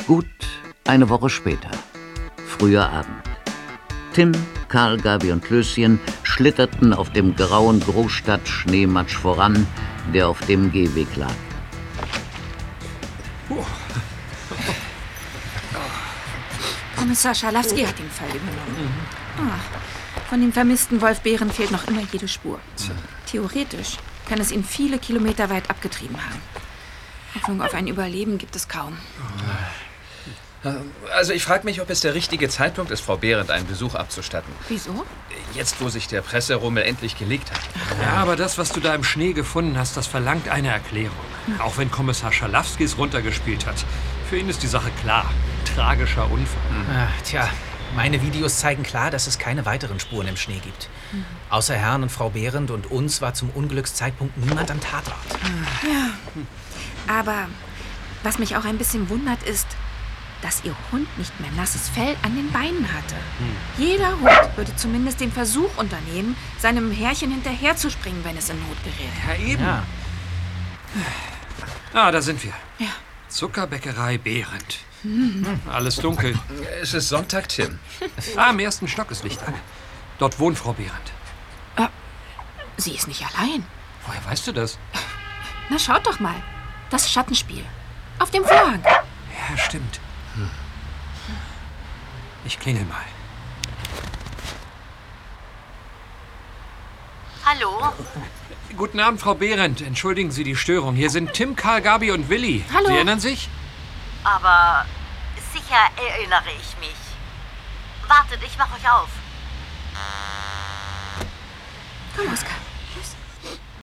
Gut eine Woche später. Früher Abend. Tim, Karl, Gabi und Klößchen schlitterten auf dem grauen Großstadt-Schneematsch voran, der auf dem Gehweg lag. Kommissar Schalowski hat den Fall übernommen. Von dem vermissten Wolf Behrend fehlt noch immer jede Spur. Theoretisch kann es ihn viele Kilometer weit abgetrieben haben. Hoffnung auf ein Überleben gibt es kaum. Also ich frage mich, ob es der richtige Zeitpunkt ist, Frau Behrend einen Besuch abzustatten. Wieso? Jetzt, wo sich der Presserummel endlich gelegt hat. Ja, aber das, was du da im Schnee gefunden hast, das verlangt eine Erklärung. Auch wenn Kommissar Schalowski es runtergespielt hat. Für ihn ist die Sache klar. Tragischer Unfall. Tja, meine Videos zeigen klar, dass es keine weiteren Spuren im Schnee gibt. Außer Herrn und Frau Behrend und uns war zum Unglückszeitpunkt niemand am Tatort. Ja, aber was mich auch ein bisschen wundert ist, dass ihr Hund nicht mehr nasses Fell an den Beinen hatte. Jeder Hund würde zumindest den Versuch unternehmen, seinem Herrchen hinterherzuspringen, wenn es in Not gerät. Ja, eben. Ja. Da sind wir. Ja. Zuckerbäckerei Behrend. Alles dunkel. Es ist Sonntag, Tim. Im ersten Stock ist Licht an. Dort wohnt Frau Behrend. Sie ist nicht allein. Woher weißt du das? Na, schaut doch mal. Das Schattenspiel. Auf dem Vorhang. Ja, stimmt. Ich klingel mal. Hallo? Guten Abend, Frau Behrend. Entschuldigen Sie die Störung. Hier sind Tim, Karl, Gabi und Willi. Hallo. Sie erinnern sich? Aber sicher erinnere ich mich. Wartet, ich mach euch auf. Komm, Oskar.